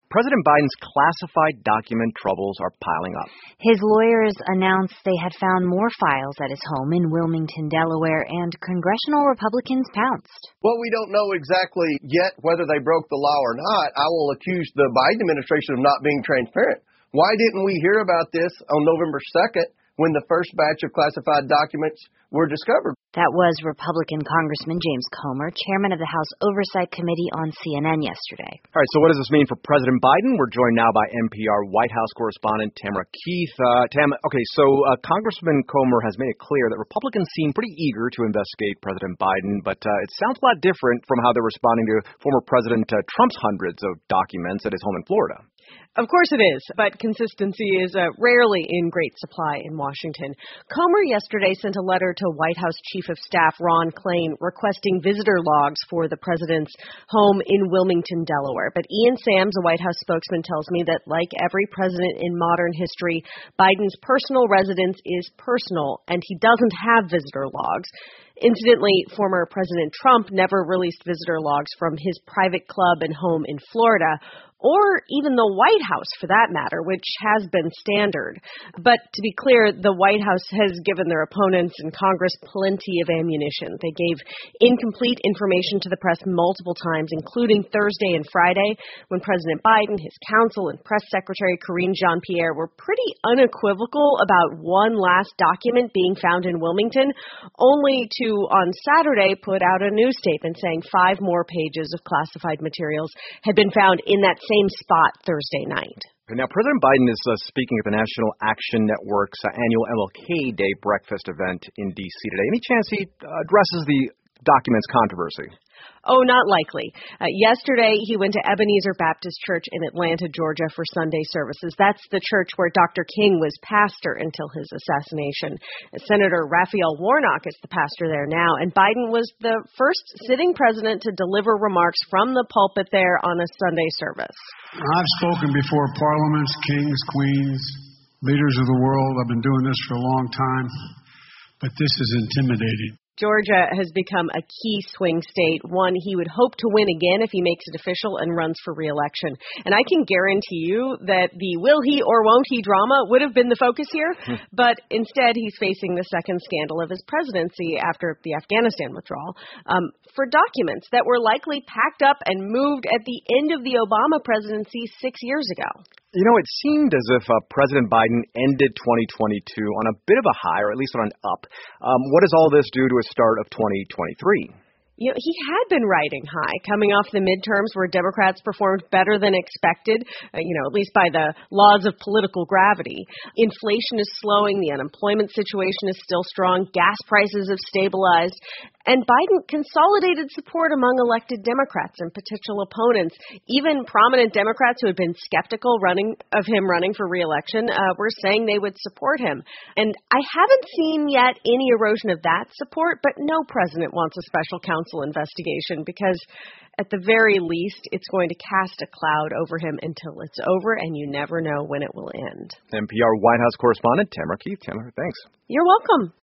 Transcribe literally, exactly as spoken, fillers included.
President Biden's classified document troubles are piling up. His lawyers announced they had found more files at his home in Wilmington, Delaware, and congressional Republicans pounced. Well, we don't know exactly yet whether they broke the law or not. I will accuse the Biden administration of not being transparent. Why didn't we hear about this on November second when the first batch of classified documents were discovered? That was Republican Congressman James Comer, chairman of the House Oversight Committee on C N N yesterday. All right, so what does this mean for President Biden? We're joined now by N P R White House correspondent Tamara Keith. Uh, Tam, okay, so uh, Congressman Comer has made it clear that Republicans seem pretty eager to investigate President Biden, but uh, it sounds a lot different from how they're responding to former President uh, Trump's hundreds of documents at his home in Florida. Of course it is, but consistency is uh, rarely in great supply in Washington. Comer yesterday sent a letter to White House Chief of Staff Ron Klain requesting visitor logs for the president's home in Wilmington, Delaware. But Ian Sams, a White House spokesman, tells me that like every president in modern history, Biden's personal residence is personal, and he doesn't have visitor logs. Incidentally, former President Trump never released visitor logs from his private club and home in Florida, or even the White House, for that matter, which has been standard. But to be clear, the White House has given their opponents in Congress plenty of ammunition. They gave incomplete information to the press multiple times, including Thursday and Friday, when President Biden, his counsel, and Press Secretary Karine Jean-Pierre were pretty unequivocal about one last document being found in Wilmington, only to, on Saturday, put out a news statement saying five more pages of classified materials had been found in that same spot Thursday night. Now, President Biden is uh, speaking at the National Action Network's uh, annual M L K Day breakfast event in D C today. Any chance he uh, addresses the documents controversy? Oh, not likely. Uh, yesterday, he went to Ebenezer Baptist Church in Atlanta, Georgia for Sunday services. That's the church where Doctor King was pastor until his assassination. Senator Raphael Warnock is the pastor there now, and Biden was the first sitting president to deliver remarks from the pulpit there on a Sunday service. I've spoken before parliaments, kings, queens, leaders of the world. I've been doing this for a long time, but this is intimidating. Georgia has become a key swing state, one he would hope to win again if he makes it official and runs for re-election. And I can guarantee you that the will he or won't he drama would have been the focus here, but instead he's facing the second scandal of his presidency after the Afghanistan withdrawal um, for documents that were likely packed up and moved at the end of the Obama presidency six years ago. You know, it seemed as if uh, President Biden ended twenty twenty-two on a bit of a high, or at least on an up. Um, what does all this do to a start of twenty twenty-three? You know, he had been riding high, coming off the midterms where Democrats performed better than expected, uh, you know, at least by the laws of political gravity. Inflation is slowing. The unemployment situation is still strong. Gas prices have stabilized. And Biden consolidated support among elected Democrats and potential opponents. Even prominent Democrats who had been skeptical running of him running for re-election uh, were saying they would support him. And I haven't seen yet any erosion of that support, but no president wants a special counsel investigation because at the very least it's going to cast a cloud over him until it's over, and you never know when it will end. N P R White House correspondent Tamara Keith. Tamara, thanks. You're welcome.